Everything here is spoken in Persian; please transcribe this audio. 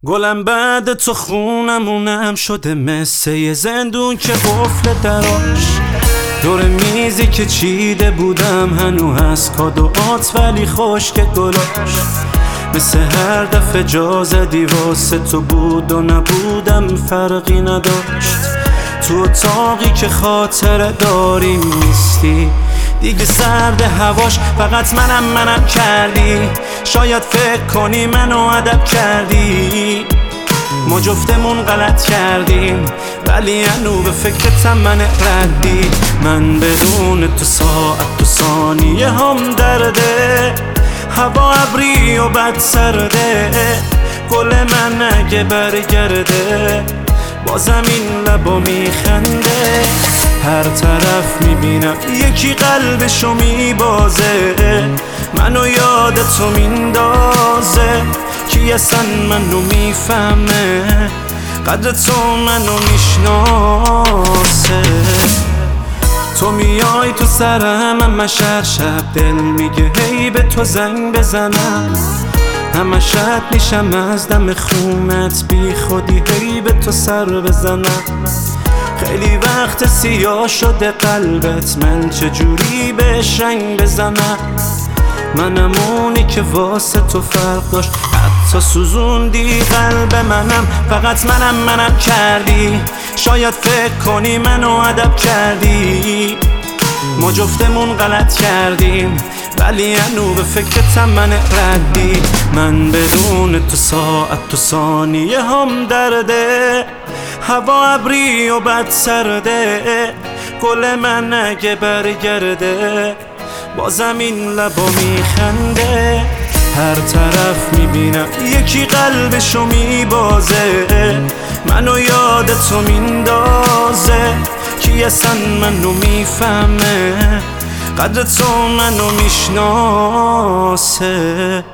گلم بعد تو خونمونم شده مثل یه زندون که قفل دراش دور میزی که چیده بودم هنو هست کادوات ولی خشک گلاش مثل هر دفعه جا زدی واسه تو بود و نبودم فرقی نداشت تو اتاقی که خاطره داریم نیستی دیگه سرد هواش فقط منم کردی شاید فکر کنی منو ادب کردی ما جفتمون غلط کردیم ولی هنو به فکرتم من ردی من بدون تو ساعت و ثانیه هم درده هوا ابری و بد سرده گل من اگه برگرده بازم این لبا میخنده هر طرف میبینم یکی قلبشو میبازه منو یاد تو میندازه کی اصلا منو میفهمه قدر تو منو میشناسه تو میای تو سرم همش هر شب دل میگه هی به تو زنگ بزنم همش رد میشم از دم خونت بی خودی هی به تو سر بزنم خیلی وقت سیاه شده قلبت من چجوری بهش رنگ بزنم منم اونی که واسه تو فرق داشت حتی سوزوندی قلب منم فقط منم کردی شاید فکر کنی منو ادب کردی ما جفتمون غلط کردیم ولی هنو به فکرتم من ردی من بدون تو ساعت و ثانیه هم درده هوا ابری و بد سرده گل من اگه برگرده بازم این لبا میخنده هر طرف میبینم یکی قلبشو میبازه منو یاد تو میندازه کی اصلا منو میفهمه قدر تو منو میشناسه